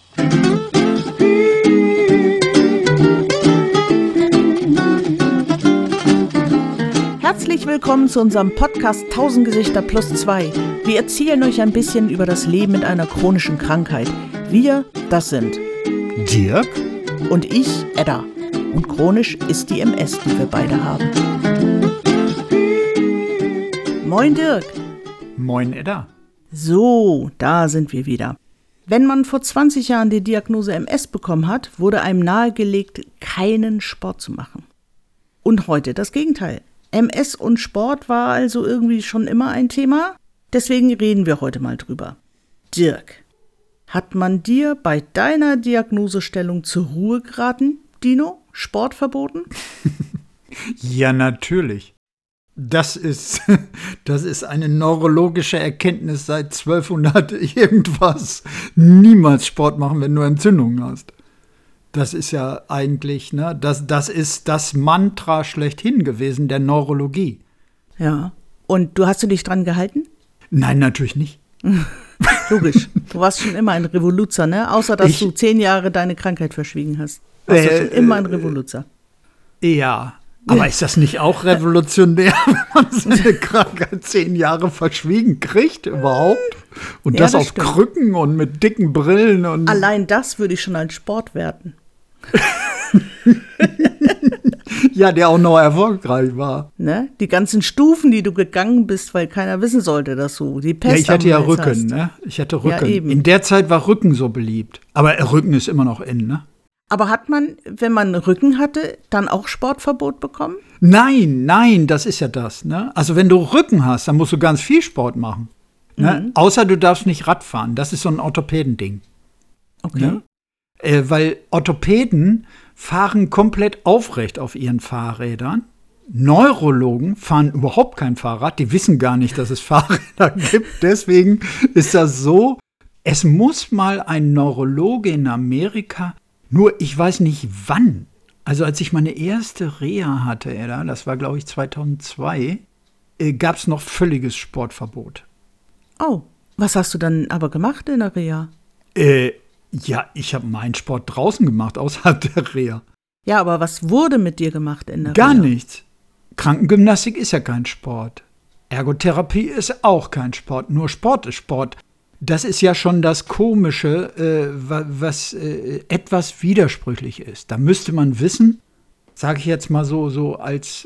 Herzlich willkommen zu unserem Podcast 1000 Gesichter plus 2. Wir erzählen euch ein bisschen über das Leben mit einer chronischen Krankheit. Wir, das sind Dirk und ich, Edda. Und chronisch ist die MS, die wir beide haben. Moin Dirk. Moin Edda. So, da sind wir wieder. Wenn man vor 20 Jahren die Diagnose MS bekommen hat, wurde einem nahegelegt, keinen Sport zu machen. Und heute das Gegenteil. MS und Sport war also irgendwie schon immer ein Thema. Deswegen reden wir heute mal drüber. Dirk, hat man dir bei deiner Diagnosestellung zur Ruhe geraten, Dino? Sport verboten? Ja, natürlich. Das ist eine neurologische Erkenntnis seit 1200 irgendwas. Niemals Sport machen, wenn du Entzündungen hast. Das ist ja eigentlich, das ist das Mantra schlechthin gewesen, der Neurologie. Ja. Und hast du dich dran gehalten? Nein, natürlich nicht. Logisch. Du warst schon immer ein Revoluzer, ne? Außer, dass du 10 Jahre deine Krankheit verschwiegen hast. Warst du schon immer ein Revoluzer. Ja. Aber ist das nicht auch revolutionär, wenn man seine Krankheit 10 Jahre verschwiegen kriegt überhaupt? Und ja, das auf stimmt. Krücken und mit dicken Brillen. Und Allein das würde ich schon als Sport werten. ja, der auch noch erfolgreich war. Ne? Die ganzen Stufen, die du gegangen bist, weil keiner wissen sollte, dass du die Pest Ja, ich hatte ja am Hals Rücken, hast. ne? Ich hatte Rücken. Ja, eben. In der Zeit war Rücken so beliebt. Aber Rücken ist immer noch in, ne? Aber hat man, wenn man Rücken hatte, dann auch Sportverbot bekommen? Nein, das ist ja das, ne? Also wenn du Rücken hast, dann musst du ganz viel Sport machen. Ne? Außer du darfst nicht Rad fahren. Das ist so ein Orthopädending. Okay. Ne? Weil Orthopäden fahren komplett aufrecht auf ihren Fahrrädern. Neurologen fahren überhaupt kein Fahrrad. Die wissen gar nicht, dass es Fahrräder gibt. Deswegen ist das so. Es muss mal ein Neurologe in Amerika, nur ich weiß nicht wann. Also als ich meine erste Reha hatte, das war glaube ich 2002, gab es noch völliges Sportverbot. Oh, was hast du dann aber gemacht in der Reha? Ja, ich habe meinen Sport draußen gemacht, außerhalb der Reha. Ja, aber was wurde mit dir gemacht in der Gar Reha? nichts. Krankengymnastik ist ja kein Sport. Ergotherapie ist auch kein Sport. Nur Sport ist Sport. Das ist ja schon das Komische, was etwas widersprüchlich ist. Da müsste man wissen, sage ich jetzt mal so als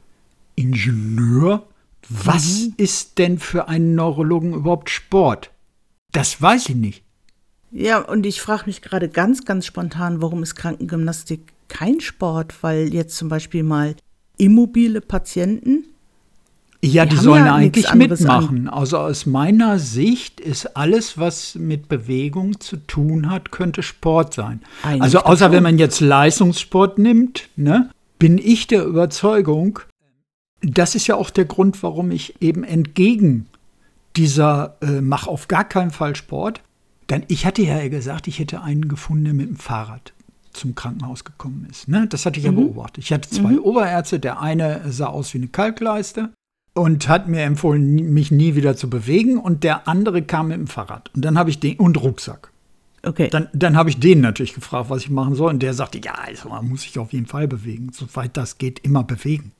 Ingenieur, was ist denn für einen Neurologen überhaupt Sport? Das weiß ich nicht. Ja, und ich frage mich gerade ganz, ganz spontan, warum ist Krankengymnastik kein Sport? Weil jetzt zum Beispiel mal immobile Patienten, Ja, die haben sollen ja nichts eigentlich anderes mitmachen. Also aus meiner Sicht ist alles, was mit Bewegung zu tun hat, könnte Sport sein. Eigentlich Also doch außer schon. wenn man jetzt Leistungssport nimmt, ne, bin ich der Überzeugung, das ist ja auch der Grund, warum ich eben entgegen dieser mach auf gar keinen Fall Sport, denn ich hatte ja gesagt, ich hätte einen gefunden, der mit dem Fahrrad zum Krankenhaus gekommen ist. Ne? Das hatte ich ja beobachtet. Ich hatte 2 Oberärzte, der eine sah aus wie eine Kalkleiste und hat mir empfohlen, mich nie wieder zu bewegen, und der andere kam mit dem Fahrrad. Und dann habe ich den, und Rucksack. okay. Dann habe ich den natürlich gefragt, was ich machen soll, und der sagte, ja, also man muss sich auf jeden Fall bewegen, soweit das geht, immer bewegen.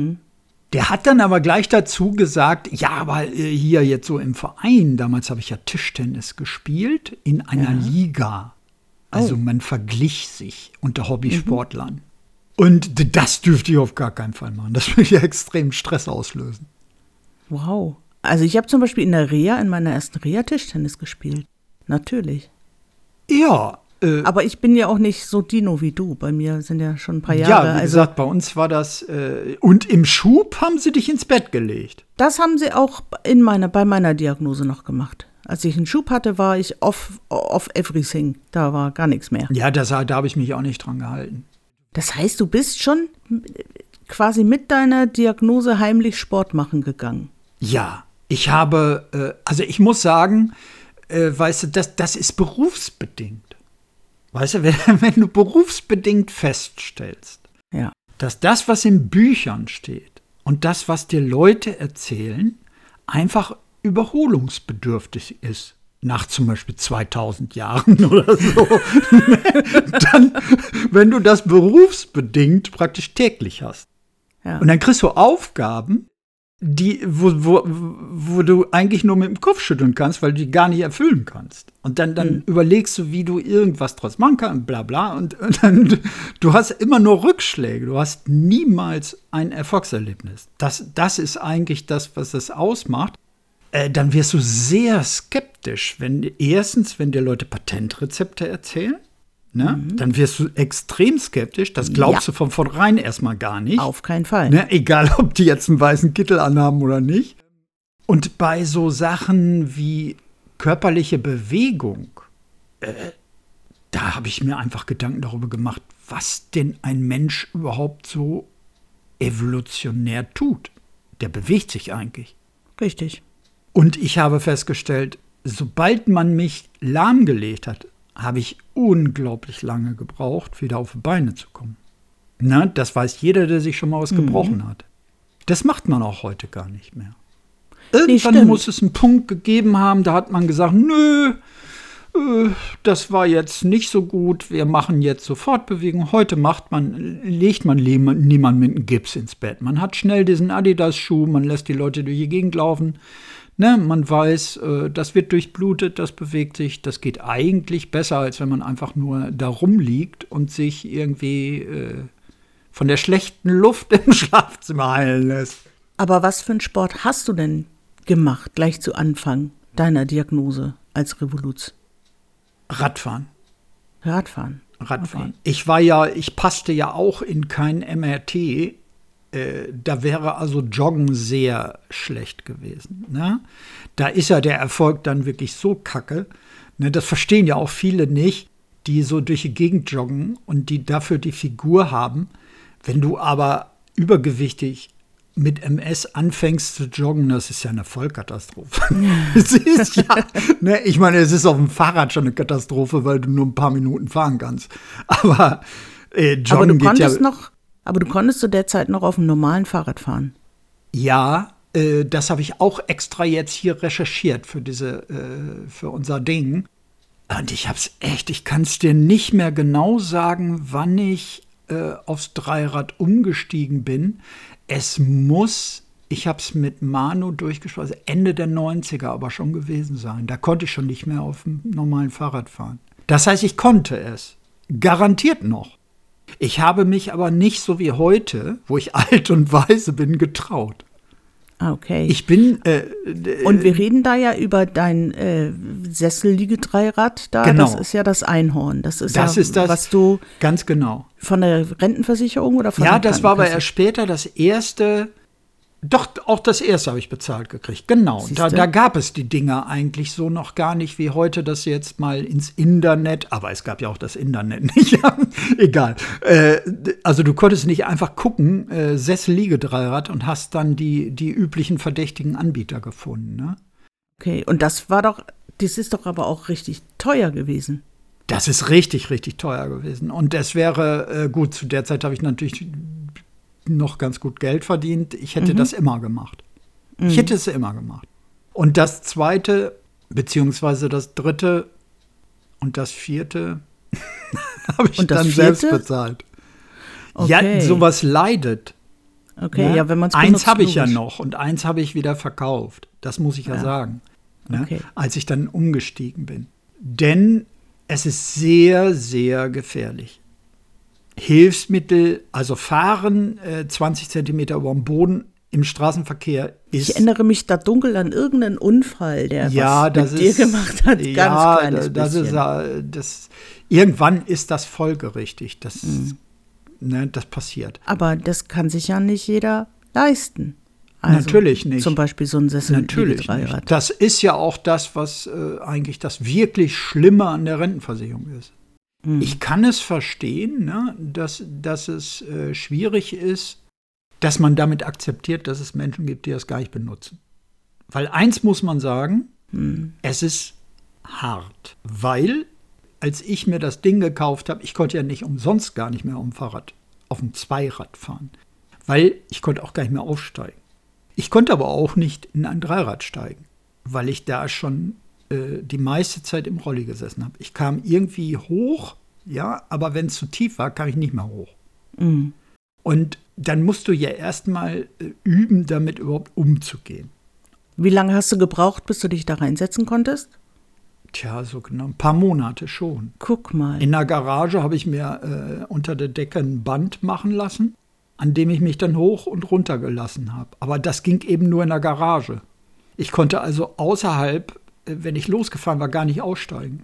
Der hat dann aber gleich dazu gesagt, ja, aber hier jetzt so im Verein, damals habe ich ja Tischtennis gespielt, in einer Liga. Also man verglich sich unter Hobbysportlern. Und das dürfte ich auf gar keinen Fall machen. Das würde ja extrem Stress auslösen. Wow. Also ich habe zum Beispiel in meiner ersten Reha Tischtennis gespielt. Natürlich. Ja, Aber ich bin ja auch nicht so Dino wie du. Bei mir sind ja schon ein paar Jahre. ja, wie also gesagt, bei uns war das, und im Schub haben sie dich ins Bett gelegt. das haben sie auch bei meiner Diagnose noch gemacht. Als ich einen Schub hatte, war ich off everything. Da war gar nichts mehr. Ja, da habe ich mich auch nicht dran gehalten. Das heißt, du bist schon quasi mit deiner Diagnose heimlich Sport machen gegangen. Ja, ich habe, also ich muss sagen, weißt du, das ist berufsbedingt. Weißt du, wenn du berufsbedingt feststellst, Ja. dass das, was in Büchern steht und das, was dir Leute erzählen, einfach überholungsbedürftig ist. nach zum Beispiel 2000 Jahren oder so, dann, wenn du das berufsbedingt praktisch täglich hast. Ja. Und dann kriegst du Aufgaben, wo du eigentlich nur mit dem Kopf schütteln kannst, weil du die gar nicht erfüllen kannst. Und dann überlegst du, wie du irgendwas draus machen kannst, bla bla. Und dann, du hast immer nur Rückschläge. Du hast niemals ein Erfolgserlebnis. Das ist eigentlich das, was es ausmacht. Dann wirst du sehr skeptisch, wenn dir Leute Patentrezepte erzählen. Ne? Dann wirst du extrem skeptisch. Das glaubst du von vornherein erstmal gar nicht. Auf keinen Fall. Ne? Egal, ob die jetzt einen weißen Kittel anhaben oder nicht. Und bei so Sachen wie körperliche Bewegung, da habe ich mir einfach Gedanken darüber gemacht, was denn ein Mensch überhaupt so evolutionär tut. Der bewegt sich eigentlich. Richtig. Und ich habe festgestellt, sobald man mich lahmgelegt hat, habe ich unglaublich lange gebraucht, wieder auf die Beine zu kommen. Na, das weiß jeder, der sich schon mal was gebrochen hat. Das macht man auch heute gar nicht mehr. Irgendwann muss es einen Punkt gegeben haben, da hat man gesagt, nö, das war jetzt nicht so gut, wir machen jetzt Sofortbewegung. Heute legt man niemanden mit einem Gips ins Bett. Man hat schnell diesen Adidas-Schuh, man lässt die Leute durch die Gegend laufen. Ne, man weiß, das wird durchblutet, das bewegt sich. Das geht eigentlich besser, als wenn man einfach nur da rumliegt und sich irgendwie von der schlechten Luft im Schlafzimmer heilen lässt. Aber was für einen Sport hast du denn gemacht, gleich zu Anfang deiner Diagnose als Revoluz? Radfahren. Radfahren. Okay. Ich passte ja auch in kein MRT. Da wäre also Joggen sehr schlecht gewesen. Ne? Da ist ja der Erfolg dann wirklich so kacke. Ne? Das verstehen ja auch viele nicht, die so durch die Gegend joggen und die dafür die Figur haben. Wenn du aber übergewichtig mit MS anfängst zu joggen, das ist ja eine Vollkatastrophe. Es ist ja, ne? Ich meine, es ist auf dem Fahrrad schon eine Katastrophe, weil du nur ein paar Minuten fahren kannst. Aber Joggen geht ja. Aber du konntest zu der Zeit noch auf einem normalen Fahrrad fahren? Ja, das habe ich auch extra jetzt hier recherchiert für unser Ding. Und ich kann es dir nicht mehr genau sagen, wann ich aufs Dreirad umgestiegen bin. Ich habe es mit Manu durchgesprochen, Ende der 90er aber schon gewesen sein. Da konnte ich schon nicht mehr auf dem normalen Fahrrad fahren. Das heißt, ich konnte es. Garantiert noch. Ich habe mich aber nicht so wie heute, wo ich alt und weise bin, getraut. Okay. Ich bin. Und wir reden da ja über dein Sesselliegedreirad da. Genau. Das ist ja das Einhorn. Das ist das, was du. Ganz genau. Von der Rentenversicherung oder von der Ja, das war aber erst später das erste. Doch, auch das erste habe ich bezahlt gekriegt. Genau. Da gab es die Dinger eigentlich so noch gar nicht wie heute, dass sie jetzt mal ins Internet, aber es gab ja auch das Internet nicht. Egal. Also du konntest nicht einfach gucken, Sesselliegedreirad und hast dann die üblichen verdächtigen Anbieter gefunden. Ne? Okay, und das ist doch aber auch richtig teuer gewesen. Das ist richtig, richtig teuer gewesen. Und das wäre, gut, zu der Zeit habe ich natürlich noch ganz gut Geld verdient. Ich hätte das immer gemacht. Ich hätte es immer gemacht. Und das zweite, beziehungsweise das dritte und das vierte habe ich dann selbst bezahlt. Okay. Ja, sowas leidet. Okay, ja, wenn man es benutzt. Eins habe ich ja noch und eins habe ich wieder verkauft. Das muss ich ja sagen. Ne? Okay. Als ich dann umgestiegen bin. Denn es ist sehr, sehr gefährlich. Hilfsmittel, also Fahren 20 Zentimeter über dem Boden im Straßenverkehr ist. Ich erinnere mich da dunkel an irgendeinen Unfall, der was mit dir gemacht hat. Ganz kleines bisschen. Irgendwann ist das folgerichtig. Das passiert. Aber das kann sich ja nicht jeder leisten. Also natürlich nicht. Zum Beispiel so ein Sesselliegedreirad. Das ist ja auch das, was eigentlich das wirklich Schlimme an der Rentenversicherung ist. Ich kann es verstehen, ne, dass es schwierig ist, dass man damit akzeptiert, dass es Menschen gibt, die das gar nicht benutzen. Weil eins muss man sagen, es ist hart. Weil, als ich mir das Ding gekauft habe, ich konnte ja nicht umsonst gar nicht mehr auf dem Zweirad fahren. Weil ich konnte auch gar nicht mehr aufsteigen. Ich konnte aber auch nicht in ein Dreirad steigen, weil ich da schon die meiste Zeit im Rolli gesessen habe. Ich kam irgendwie hoch, ja, aber wenn es zu tief war, kam ich nicht mehr hoch. Mhm. Und dann musst du ja erstmal üben, damit überhaupt umzugehen. Wie lange hast du gebraucht, bis du dich da reinsetzen konntest? Tja, so genau ein paar Monate schon. Guck mal. In der Garage habe ich mir unter der Decke ein Band machen lassen, an dem ich mich dann hoch und runter gelassen habe. Aber das ging eben nur in der Garage. Ich konnte also außerhalb, wenn ich losgefahren war, gar nicht aussteigen.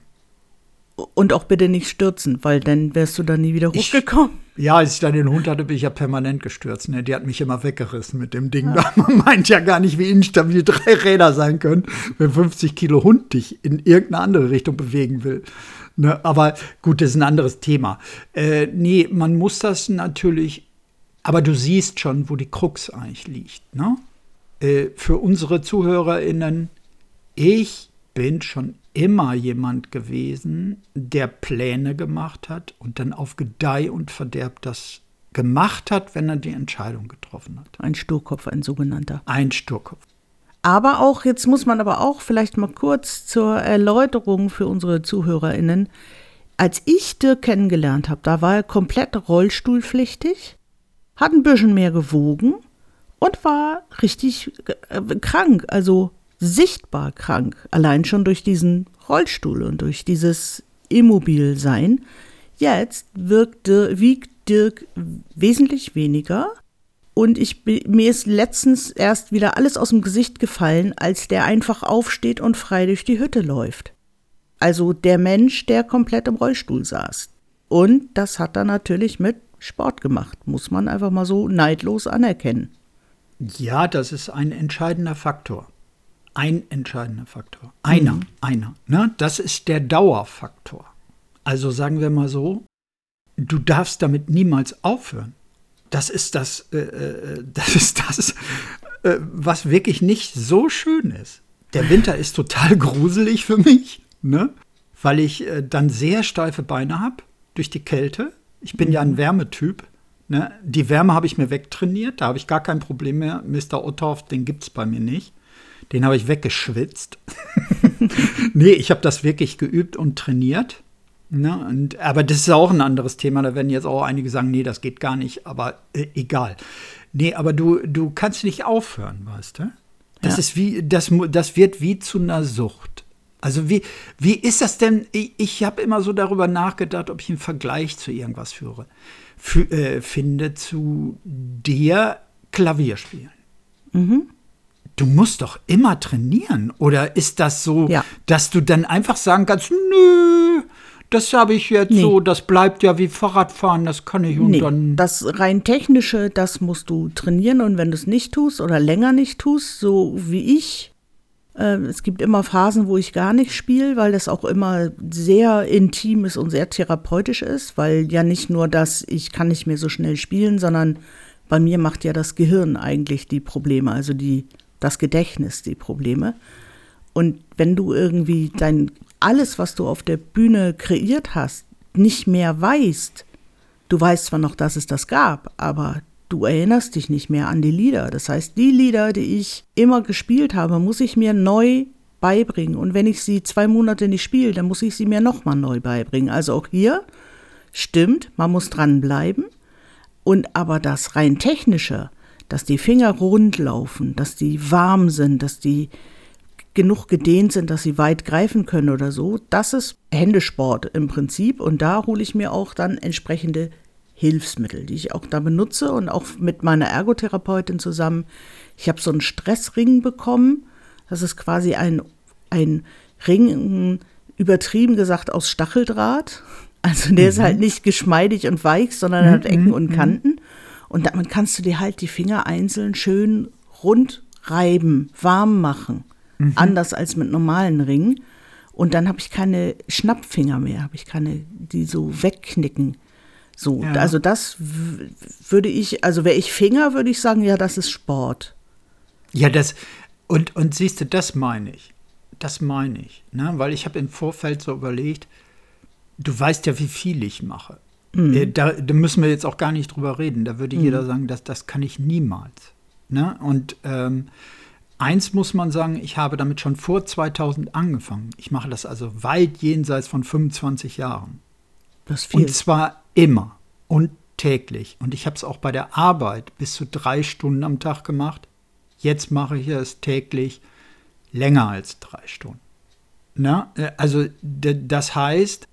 Und auch bitte nicht stürzen, weil dann wärst du da nie wieder hochgekommen. Ja, als ich dann den Hund hatte, bin ich ja permanent gestürzt. Ne? Die hat mich immer weggerissen mit dem Ding. Ja. Man meint ja gar nicht, wie instabil 3 Räder sein können, wenn 50 Kilo Hund dich in irgendeine andere Richtung bewegen will. Ne? Aber gut, das ist ein anderes Thema. Nee, man muss das natürlich, aber du siehst schon, wo die Krux eigentlich liegt. Ne? Für unsere ZuhörerInnen, ich bin schon immer jemand gewesen, der Pläne gemacht hat und dann auf Gedeih und Verderb das gemacht hat, wenn er die Entscheidung getroffen hat. Ein Sturkopf, ein sogenannter. Ein Sturkopf. Aber auch, jetzt muss man aber auch vielleicht mal kurz zur Erläuterung für unsere ZuhörerInnen. Als ich Dirk kennengelernt habe, da war er komplett rollstuhlpflichtig, hat ein bisschen mehr gewogen und war richtig krank, also sichtbar krank, allein schon durch diesen Rollstuhl und durch dieses Immobilsein. Jetzt wiegt Dirk wesentlich weniger und mir ist letztens erst wieder alles aus dem Gesicht gefallen, als der einfach aufsteht und frei durch die Hütte läuft. Also der Mensch, der komplett im Rollstuhl saß. Und das hat er natürlich mit Sport gemacht, muss man einfach mal so neidlos anerkennen. Ja, das ist ein entscheidender Faktor. Ein entscheidender Faktor. Einer. Ne? Das ist der Dauerfaktor. Also sagen wir mal so, du darfst damit niemals aufhören. Das ist das, was wirklich nicht so schön ist. Der Winter ist total gruselig für mich, ne? Weil ich dann sehr steife Beine habe durch die Kälte. Ich bin ja ein Wärmetyp. Ne? Die Wärme habe ich mir wegtrainiert, da habe ich gar kein Problem mehr. Mr. Ottorf, den gibt es bei mir nicht. Den habe ich weggeschwitzt. Nee, ich habe das wirklich geübt und trainiert. Ne? Aber das ist auch ein anderes Thema. Da werden jetzt auch einige sagen, nee, das geht gar nicht. Aber egal. Nee, aber du kannst nicht aufhören, weißt du? Das ist wie, das wird wie zu einer Sucht. Also wie ist das denn? Ich habe immer so darüber nachgedacht, ob ich einen Vergleich zu irgendwas finde zu dir Klavier spielen. Mhm. Du musst doch immer trainieren. Oder ist das so, dass du dann einfach sagen kannst, nö, das habe ich jetzt so, das bleibt ja wie Fahrradfahren, das kann ich und dann. Das rein Technische, das musst du trainieren und wenn du es nicht tust oder länger nicht tust, so wie ich, es gibt immer Phasen, wo ich gar nicht spiele, weil das auch immer sehr intim ist und sehr therapeutisch ist, weil ja nicht nur ich kann nicht mehr so schnell spielen, sondern bei mir macht ja das Gehirn eigentlich die Probleme, also das Gedächtnis die Probleme. Und wenn du irgendwie alles, was du auf der Bühne kreiert hast, nicht mehr weißt, du weißt zwar noch, dass es das gab, aber du erinnerst dich nicht mehr an die Lieder. Das heißt, die Lieder, die ich immer gespielt habe, muss ich mir neu beibringen. Und wenn ich sie 2 Monate nicht spiele, dann muss ich sie mir nochmal neu beibringen. Also auch hier stimmt, man muss dranbleiben. Und aber das rein Technische, dass die Finger rund laufen, dass die warm sind, dass die genug gedehnt sind, dass sie weit greifen können oder so, das ist Händesport im Prinzip. Und da hole ich mir auch dann entsprechende Hilfsmittel, die ich auch da benutze und auch mit meiner Ergotherapeutin zusammen. Ich habe so einen Stressring bekommen. Das ist quasi ein Ring, übertrieben gesagt, aus Stacheldraht. Also der ist halt nicht geschmeidig und weich, sondern hat Ecken und Kanten. Und damit kannst du dir halt die Finger einzeln schön rund reiben, warm machen. Anders als mit normalen Ringen. Und dann habe ich keine Schnappfinger mehr, habe ich keine, die so wegknicken. So, also das würde ich, also wäre ich Finger, würde ich sagen, ja, das ist Sport. Ja, und siehst du, das meine ich. Ne? Weil ich habe im Vorfeld so überlegt, du weißt ja, wie viel ich mache. Da müssen wir jetzt auch gar nicht drüber reden. Da würde jeder sagen, das kann ich niemals. Ne? Und Eins muss man sagen, ich habe damit schon vor 2000 angefangen. Ich mache das also weit jenseits von 25 Jahren. Das ist viel. Und zwar immer und täglich. Und ich habe es auch bei der Arbeit bis zu 3 Stunden am Tag gemacht. Jetzt mache ich es täglich länger als 3 Stunden. Na, also das heißt,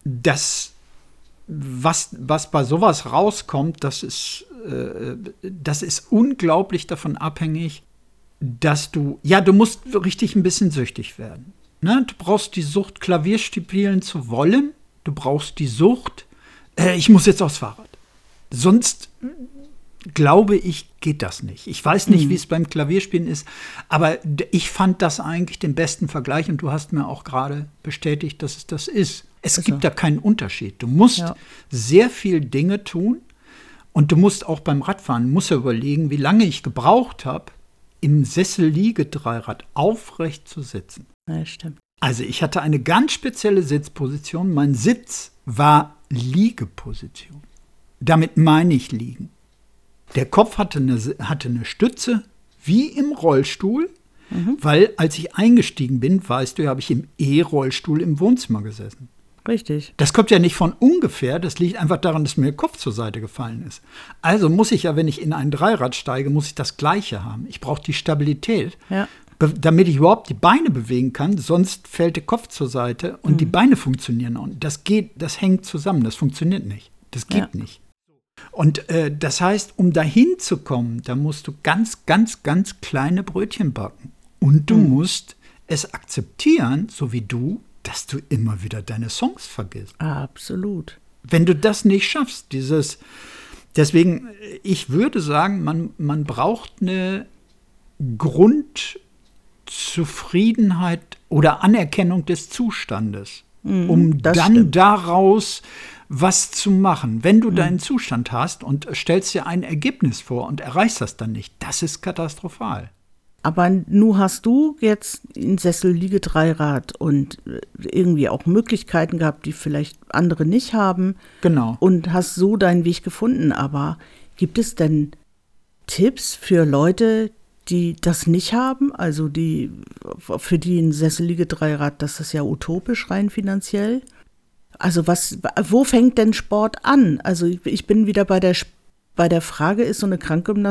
was bei sowas rauskommt, das ist unglaublich davon abhängig, dass du musst richtig ein bisschen süchtig werden. Ne? Du brauchst die Sucht, Klavier spielen zu wollen. Du brauchst die Sucht, ich muss jetzt aufs Fahrrad. Sonst, glaube ich, geht das nicht. Ich weiß nicht, wie es beim Klavierspielen ist, aber ich fand das eigentlich den besten Vergleich und du hast mir auch gerade bestätigt, dass es das ist. Es gibt da keinen Unterschied. Du musst sehr viel Dinge tun und du musst auch beim Radfahren, überlegen, wie lange ich gebraucht habe, im Sessel-Liege-Dreirad aufrecht zu sitzen. Ja, stimmt. Also ich hatte eine ganz spezielle Sitzposition. Mein Sitz war Liegeposition. Damit meine ich liegen. Der Kopf hatte eine Stütze, wie im Rollstuhl, weil als ich eingestiegen bin, weißt du, habe ich im E-Rollstuhl im Wohnzimmer gesessen. Richtig. Das kommt ja nicht von ungefähr, das liegt einfach daran, dass mir der Kopf zur Seite gefallen ist. Also muss ich ja, wenn ich in ein Dreirad steige, muss ich das Gleiche haben. Ich brauche die Stabilität, damit ich überhaupt die Beine bewegen kann, sonst fällt der Kopf zur Seite und die Beine funktionieren. Und das hängt zusammen, das funktioniert nicht. Das geht nicht. Und das heißt, um dahin zu kommen, da musst du ganz, ganz, ganz kleine Brötchen backen. Und du musst es akzeptieren, so wie du, dass du immer wieder deine Songs vergisst. Absolut. Wenn du das nicht schaffst, deswegen, ich würde sagen, man braucht eine Grundzufriedenheit oder Anerkennung des Zustandes, um dann daraus was zu machen. Wenn du deinen Zustand hast und stellst dir ein Ergebnis vor und erreichst das dann nicht, das ist katastrophal. Aber nun hast du jetzt ein Sessel-Liege-Dreirad und irgendwie auch Möglichkeiten gehabt, die vielleicht andere nicht haben. Genau. Und hast so deinen Weg gefunden. Aber gibt es denn Tipps für Leute, die das nicht haben? Also für die ein Sessel-Liege-Dreirad, das ist ja utopisch rein finanziell. Also wo fängt denn Sport an? Also ich bin wieder bei der Frage, ist so eine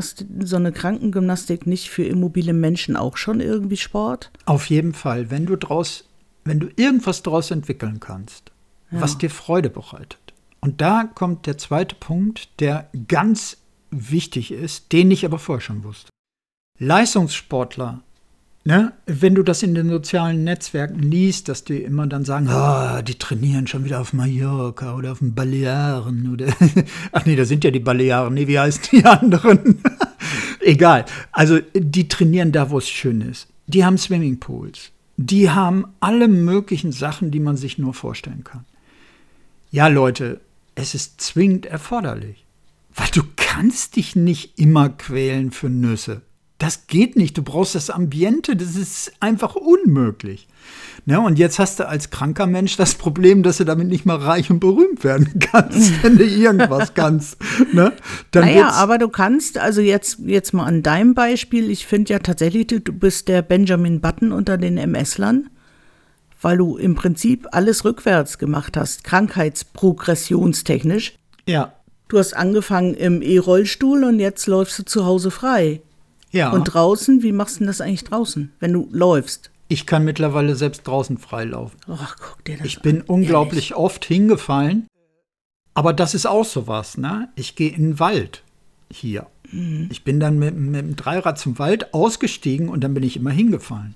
Krankengymnastik nicht für immobile Menschen auch schon irgendwie Sport? Auf jeden Fall, wenn du irgendwas daraus entwickeln kannst, was dir Freude bereitet. Und da kommt der zweite Punkt, der ganz wichtig ist, den ich aber vorher schon wusste. Leistungssportler, ne, wenn du das in den sozialen Netzwerken liest, dass die immer dann sagen, die trainieren schon wieder auf Mallorca oder auf den Balearen oder ach nee, da sind ja die Balearen, nee, wie heißen die anderen? Egal, also die trainieren da, wo es schön ist. Die haben Swimmingpools, die haben alle möglichen Sachen, die man sich nur vorstellen kann. Ja, Leute, es ist zwingend erforderlich, weil du kannst dich nicht immer quälen für Nüsse. Das geht nicht, du brauchst das Ambiente, das ist einfach unmöglich. Ne? Und jetzt hast du als kranker Mensch das Problem, dass du damit nicht mal reich und berühmt werden kannst, wenn du irgendwas kannst. Ne? Aber du kannst, also jetzt mal an deinem Beispiel, ich finde ja tatsächlich, du bist der Benjamin Button unter den MS-Lern, weil du im Prinzip alles rückwärts gemacht hast, krankheitsprogressionstechnisch. Ja. Du hast angefangen im E-Rollstuhl und jetzt läufst du zu Hause frei. Ja. Und draußen, wie machst du denn das eigentlich draußen, wenn du läufst? Ich kann mittlerweile selbst draußen freilaufen. Ach, guck dir das an. Ich bin unglaublich oft hingefallen, aber das ist auch sowas, ne? Ich gehe in den Wald hier. Ich bin dann mit dem Dreirad zum Wald ausgestiegen und dann bin ich immer hingefallen.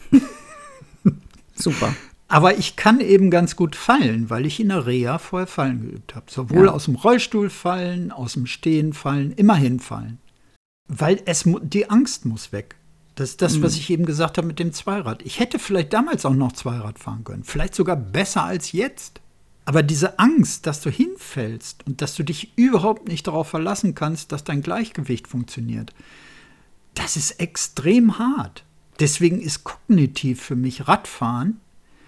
Super. Aber ich kann eben ganz gut fallen, weil ich in der Reha vorher Fallen geübt habe. Sowohl aus dem Rollstuhl fallen, aus dem Stehen fallen, immer hinfallen. Weil die Angst muss weg. Das ist das, was ich eben gesagt habe mit dem Zweirad. Ich hätte vielleicht damals auch noch Zweirad fahren können. Vielleicht sogar besser als jetzt. Aber diese Angst, dass du hinfällst und dass du dich überhaupt nicht darauf verlassen kannst, dass dein Gleichgewicht funktioniert, das ist extrem hart. Deswegen ist kognitiv für mich Radfahren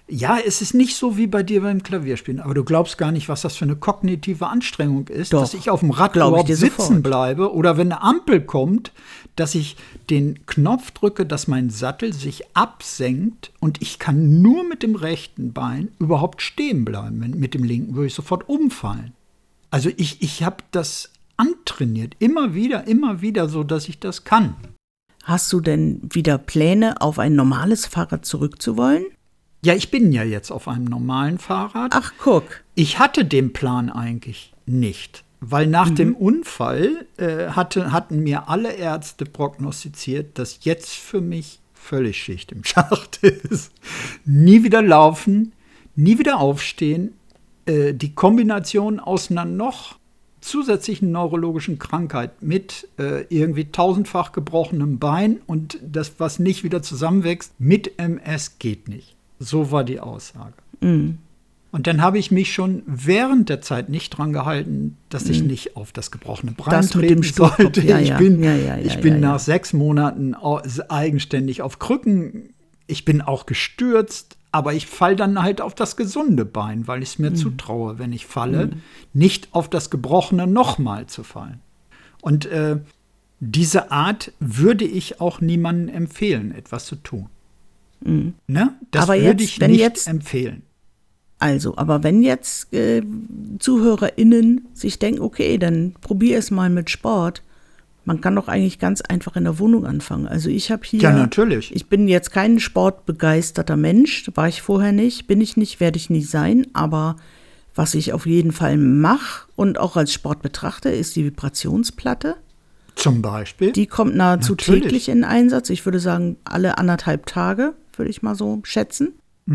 Ja, es ist nicht so wie bei dir beim Klavierspielen, aber du glaubst gar nicht, was das für eine kognitive Anstrengung ist, Doch, dass ich auf dem Rad glaub ich überhaupt dir sitzen sofort. bleibe oder wenn eine Ampel kommt, dass ich den Knopf drücke, dass mein Sattel sich absenkt und ich kann nur mit dem rechten Bein überhaupt stehen bleiben. Mit dem linken würde ich sofort umfallen. Also ich habe das antrainiert, immer wieder, so dass ich das kann. Hast du denn wieder Pläne, auf ein normales Fahrrad zurückzuwollen? Ja, ich bin ja jetzt auf einem normalen Fahrrad. Ach, guck. Ich hatte den Plan eigentlich nicht, weil nach dem Unfall hatten mir alle Ärzte prognostiziert, dass jetzt für mich völlig Schicht im Schacht ist. Nie wieder laufen, nie wieder aufstehen. Die Kombination aus einer noch zusätzlichen neurologischen Krankheit mit irgendwie 1000-fach gebrochenem Bein und das, was nicht wieder zusammenwächst, mit MS geht nicht. So war die Aussage. Und dann habe ich mich schon während der Zeit nicht dran gehalten, dass ich nicht auf das gebrochene Bein Das mit treten dem Stuhlkopf, sollte. ja, Ich ja. bin, Ja, nach 6 Monaten eigenständig auf Krücken. Ich bin auch gestürzt, aber ich falle dann halt auf das gesunde Bein, weil ich es mir zutraue, wenn ich falle, nicht auf das gebrochene nochmal zu fallen. Und diese Art würde ich auch niemandem empfehlen, etwas zu tun. Ne? Das Aber würde jetzt, ich wenn nicht jetzt- empfehlen. Also, aber wenn jetzt ZuhörerInnen sich denken, okay, dann probier es mal mit Sport. Man kann doch eigentlich ganz einfach in der Wohnung anfangen. Also ich habe hier, Ja, natürlich. ich bin jetzt kein sportbegeisterter Mensch, war ich vorher nicht, bin ich nicht, werde ich nie sein. Aber was ich auf jeden Fall mache und auch als Sport betrachte, ist die Vibrationsplatte. Zum Beispiel. Die kommt nahezu Natürlich. täglich in Einsatz. Ich würde sagen, alle 1,5 Tage, würde ich mal so schätzen.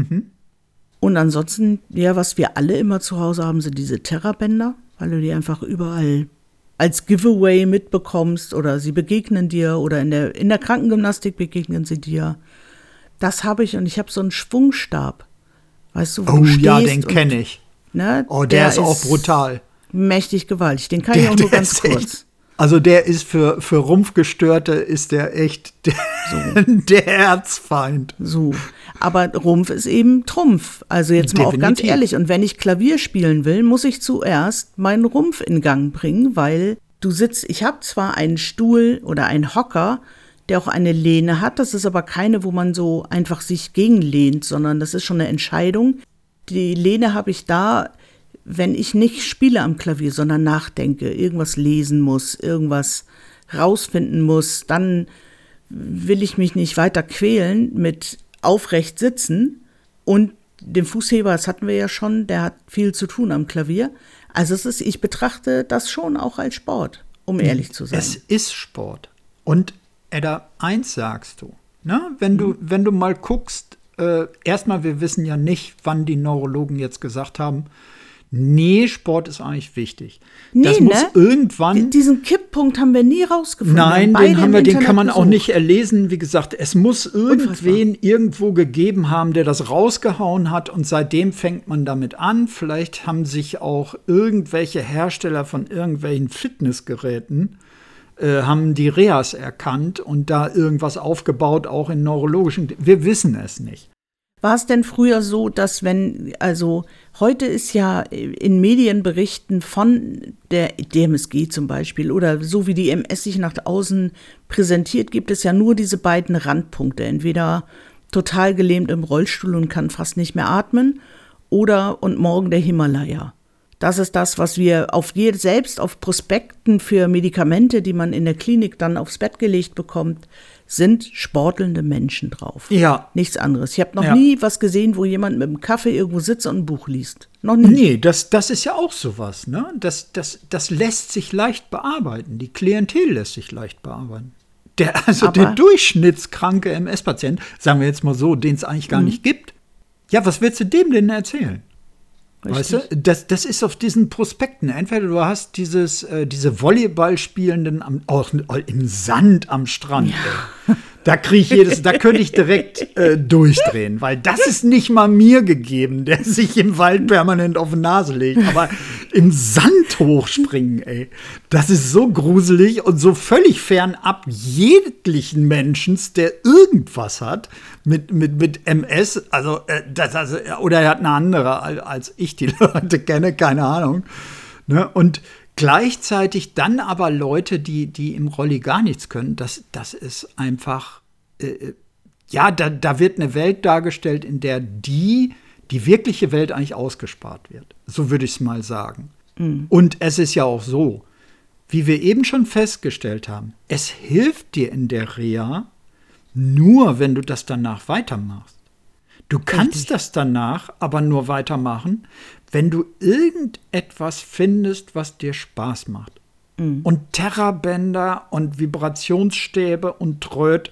Und ansonsten, ja, was wir alle immer zu Hause haben, sind diese Terrabänder, weil du die einfach überall als Giveaway mitbekommst oder sie begegnen dir oder in der Krankengymnastik begegnen sie dir. Das habe ich und ich habe so einen Schwungstab. Weißt du, wo du Oh stehst ja, den und, kenne ich. ne, Oh, der ist auch brutal. Mächtig gewaltig. Den kann ich auch nur ganz ist kurz. echt, also der ist für Rumpfgestörte ist der echt der Erzfeind. So. Aber Rumpf ist eben Trumpf. Also jetzt mal auch ganz Definitiv. ehrlich. Und wenn ich Klavier spielen will, muss ich zuerst meinen Rumpf in Gang bringen, weil du sitzt, ich habe zwar einen Stuhl oder einen Hocker, der auch eine Lehne hat. Das ist aber keine, wo man so einfach sich gegenlehnt, sondern das ist schon eine Entscheidung. Die Lehne habe ich da, wenn ich nicht spiele am Klavier, sondern nachdenke, irgendwas lesen muss, irgendwas rausfinden muss, dann will ich mich nicht weiter quälen mit aufrecht sitzen und dem Fußheber, das hatten wir ja schon, der hat viel zu tun am Klavier. Also ich betrachte das schon auch als Sport, um ehrlich zu sein. Es ist Sport. Und Edda, eins sagst du, ne? Wenn du mal guckst, erstmal, wir wissen ja nicht, wann die Neurologen jetzt gesagt haben, nee, Sport ist eigentlich wichtig. Das Nee, muss ne? irgendwann. Diesen Kipppunkt haben wir nie rausgefunden. Nein, Wir beide im den Internet kann man auch gesucht. nicht erlesen. Wie gesagt, es muss irgendwen irgendwo gegeben haben, der das rausgehauen hat und seitdem fängt man damit an. Vielleicht haben sich auch irgendwelche Hersteller von irgendwelchen Fitnessgeräten haben die Reas erkannt und da irgendwas aufgebaut, auch in neurologischen. Wir wissen es nicht. War es denn früher so, dass also heute ist ja in Medienberichten von der DMSG zum Beispiel oder so wie die MS sich nach außen präsentiert, gibt es ja nur diese beiden Randpunkte. Entweder total gelähmt im Rollstuhl und kann fast nicht mehr atmen und morgen der Himalaya. Das ist das, was wir selbst auf Prospekten für Medikamente, die man in der Klinik dann aufs Bett gelegt bekommt, sind sportelnde Menschen drauf. Ja. Nichts anderes. Ich habe noch nie was gesehen, wo jemand mit einem Kaffee irgendwo sitzt und ein Buch liest. Noch nie. Nee, das ist ja auch sowas, ne? Das lässt sich leicht bearbeiten. Die Klientel lässt sich leicht bearbeiten. Der durchschnittskranke MS-Patient, sagen wir jetzt mal so, den es eigentlich gar nicht gibt. Ja, was willst du dem denn erzählen? Richtig. Weißt du, das ist auf diesen Prospekten. Entweder du hast diese Volleyballspielenden auch im Sand am Strand. Ja. Da könnte ich direkt durchdrehen, weil das ist nicht mal mir gegeben, der sich im Wald permanent auf die Nase legt. Aber im Sand hochspringen, ey, das ist so gruselig und so völlig fernab jeglichen Menschen, der irgendwas hat mit MS. Also, oder er hat eine andere, als ich die Leute kenne, keine Ahnung. Ne? Und gleichzeitig dann aber Leute, die im Rolli gar nichts können, das ist einfach, da wird eine Welt dargestellt, in der die wirkliche Welt eigentlich ausgespart wird. So würde ich es mal sagen. Mhm. Und es ist ja auch so, wie wir eben schon festgestellt haben, es hilft dir in der Reha nur, wenn du das danach weitermachst. Du kannst das danach aber nur weitermachen, wenn du irgendetwas findest, was dir Spaß macht. Mhm. Und Terrabänder und Vibrationsstäbe und Tröd,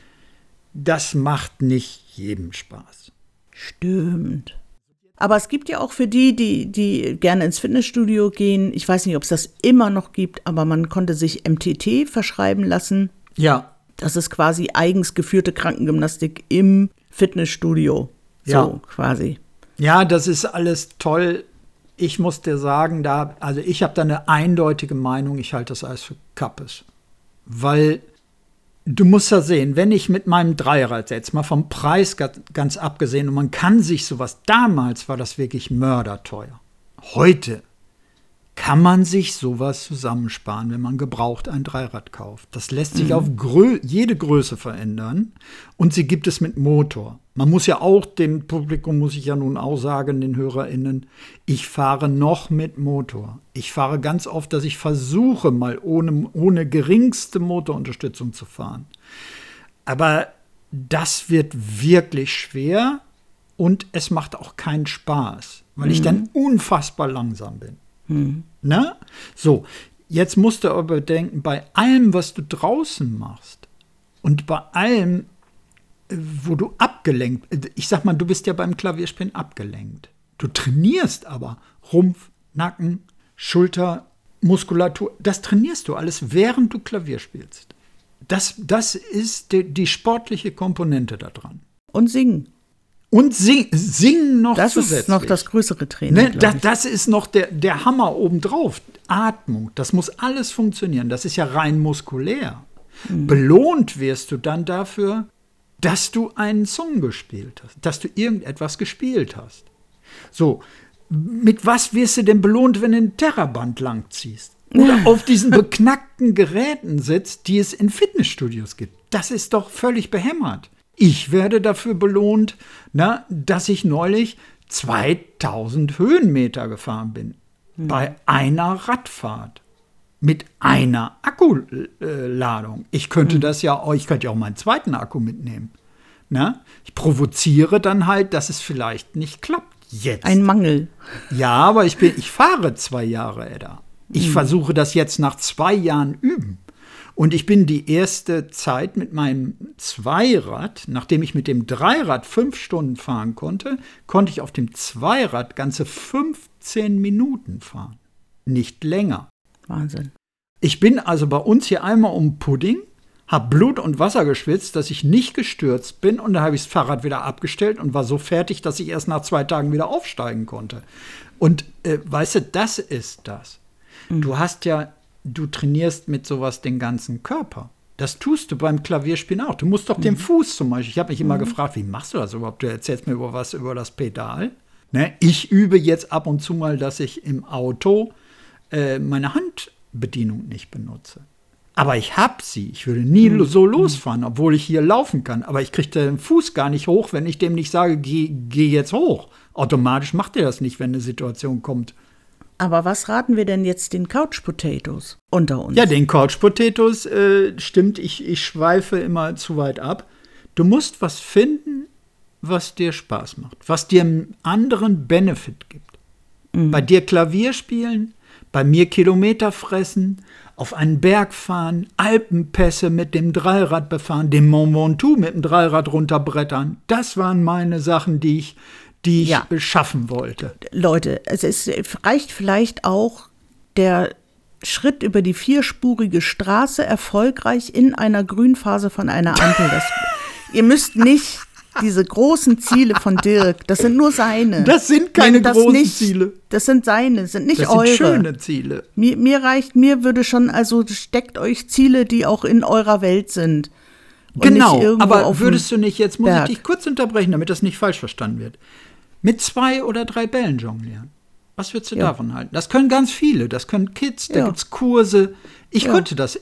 das macht nicht jedem Spaß. Stimmt. Aber es gibt ja auch für die gerne ins Fitnessstudio gehen, ich weiß nicht, ob es das immer noch gibt, aber man konnte sich MTT verschreiben lassen. Ja. Das ist quasi eigens geführte Krankengymnastik im Fitnessstudio. So ja. Quasi. Ja, das ist alles toll. Ich muss dir sagen, ich habe da eine eindeutige Meinung, ich halte das alles für Kappes. Weil du musst ja sehen, wenn ich mit meinem Dreirad, jetzt mal vom Preis ganz abgesehen, und man kann sich sowas, damals war das wirklich mörderteuer. Heute kann man sich sowas zusammensparen, wenn man gebraucht ein Dreirad kauft. Das lässt sich auf jede Größe verändern und sie gibt es mit Motor. Man muss ja auch, dem Publikum muss ich ja nun auch sagen, den HörerInnen, ich fahre noch mit Motor. Ich fahre ganz oft, dass ich versuche, mal ohne geringste Motorunterstützung zu fahren. Aber das wird wirklich schwer und es macht auch keinen Spaß, weil ich dann unfassbar langsam bin. Na? So, jetzt musst du aber bedenken, bei allem, was du draußen machst und bei allem, wo du abgelenkt, ich sag mal, du bist ja beim Klavierspielen abgelenkt. Du trainierst aber Rumpf, Nacken, Schulter, Muskulatur, das trainierst du alles, während du Klavier spielst. Das ist die sportliche Komponente da dran. Und singen. Und singen noch das zusätzlich. Das ist noch das größere Training, das ist noch der Hammer obendrauf. Atmung, das muss alles funktionieren. Das ist ja rein muskulär. Belohnt wirst du dann dafür, dass du einen Song gespielt hast, dass du irgendetwas gespielt hast. So, mit was wirst du denn belohnt, wenn du ein Terraband langziehst? Oder auf diesen beknackten Geräten sitzt, die es in Fitnessstudios gibt? Das ist doch völlig behämmert. Ich werde dafür belohnt, dass ich neulich 2000 Höhenmeter gefahren bin. Bei einer Radfahrt. Mit einer Akkuladung. Ich könnte ich könnte ja auch meinen zweiten Akku mitnehmen. Ich provoziere dann halt, dass es vielleicht nicht klappt jetzt. Ein Mangel. Ja, aber ich fahre 2 Jahre, Edda. Ich versuche das jetzt nach 2 Jahren üben. Und ich bin die erste Zeit mit meinem Zweirad, nachdem ich mit dem Dreirad 5 Stunden fahren konnte ich auf dem Zweirad ganze 15 Minuten fahren. Nicht länger. Wahnsinn. Ich bin also bei uns hier einmal um Pudding, habe Blut und Wasser geschwitzt, dass ich nicht gestürzt bin und dann habe ich das Fahrrad wieder abgestellt und war so fertig, dass ich erst nach 2 Tagen wieder aufsteigen konnte. Und weißt du, das ist das. Du trainierst mit sowas den ganzen Körper. Das tust du beim Klavierspielen auch. Du musst doch den Fuß zum Beispiel, ich habe mich immer gefragt, wie machst du das überhaupt? Du erzählst mir über das Pedal. Ne? Ich übe jetzt ab und zu mal, dass ich im Auto meine Handbedienung nicht benutze. Aber ich habe sie. Ich würde nie so losfahren, obwohl ich hier laufen kann. Aber ich kriege den Fuß gar nicht hoch, wenn ich dem nicht sage, geh jetzt hoch. Automatisch macht er das nicht, wenn eine Situation kommt. Aber was raten wir denn jetzt den Couch Potatoes unter uns? Ja, den Couch Potatoes, stimmt, ich schweife immer zu weit ab. Du musst was finden, was dir Spaß macht, was dir einen anderen Benefit gibt. Bei dir Klavier spielen, bei mir Kilometer fressen, auf einen Berg fahren, Alpenpässe mit dem Dreirad befahren, den Mont Ventoux mit dem Dreirad runterbrettern. Das waren meine Sachen, die ich schaffen wollte. Leute, reicht vielleicht auch der Schritt über die 4-spurige Straße erfolgreich in einer Grünphase von einer Ampel. Ihr müsst nicht diese großen Ziele von Dirk, das sind nur seine. Das sind keine großen Ziele. Das sind seine, sind nicht eure. Das sind schöne Ziele. Mir würde schon, also steckt euch Ziele, die auch in eurer Welt sind. Genau, aber würdest du nicht, jetzt muss ich dich kurz unterbrechen, damit das nicht falsch verstanden wird, mit 2 oder 3 Bällen jonglieren? Was würdest du davon halten? Das können ganz viele, das können Kids, da gibt's Kurse. Ich könnte das,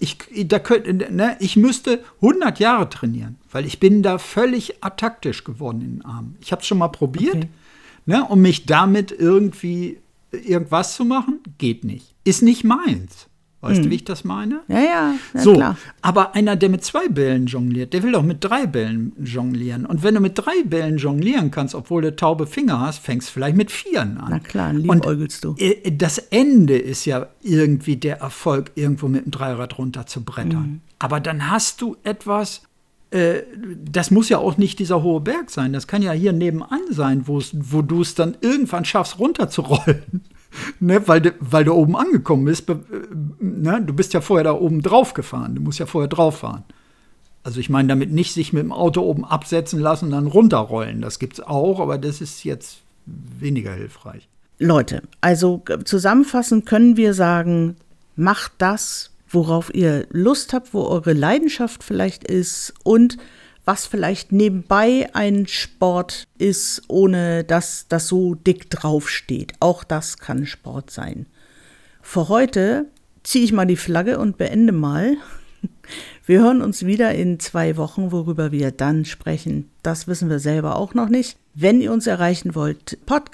ich müsste 100 Jahre trainieren, weil ich bin da völlig ataktisch geworden in den Armen. Ich habe es schon mal probiert, um mich damit irgendwie irgendwas zu machen, geht nicht. Ist nicht meins. Weißt du, wie ich das meine? Ja, so, klar. Aber einer, der mit 2 Bällen jongliert, der will doch mit 3 Bällen jonglieren. Und wenn du mit 3 Bällen jonglieren kannst, obwohl du taube Finger hast, fängst du vielleicht mit 4 an. Na klar, liebäugelst du. Das Ende ist ja irgendwie der Erfolg, irgendwo mit dem Dreirad runter zu brettern. Aber dann hast du etwas, das muss ja auch nicht dieser hohe Berg sein. Das kann ja hier nebenan sein, wo du es dann irgendwann schaffst, runterzurollen. Ne, weil du oben angekommen bist, ne, du bist ja vorher da oben drauf gefahren, du musst ja vorher drauf fahren. Also ich meine damit nicht sich mit dem Auto oben absetzen lassen und dann runterrollen, das gibt's auch, aber das ist jetzt weniger hilfreich. Leute, also zusammenfassend können wir sagen, macht das, worauf ihr Lust habt, wo eure Leidenschaft vielleicht ist und was vielleicht nebenbei ein Sport ist, ohne dass das so dick draufsteht. Auch das kann Sport sein. Für heute ziehe ich mal die Flagge und beende mal. Wir hören uns wieder in 2 Wochen, worüber wir dann sprechen. Das wissen wir selber auch noch nicht. Wenn ihr uns erreichen wollt,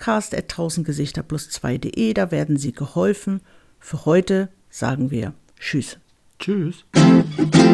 podcast@1000gesichter+2.de, da werden Sie geholfen. Für heute sagen wir Tschüss. Tschüss.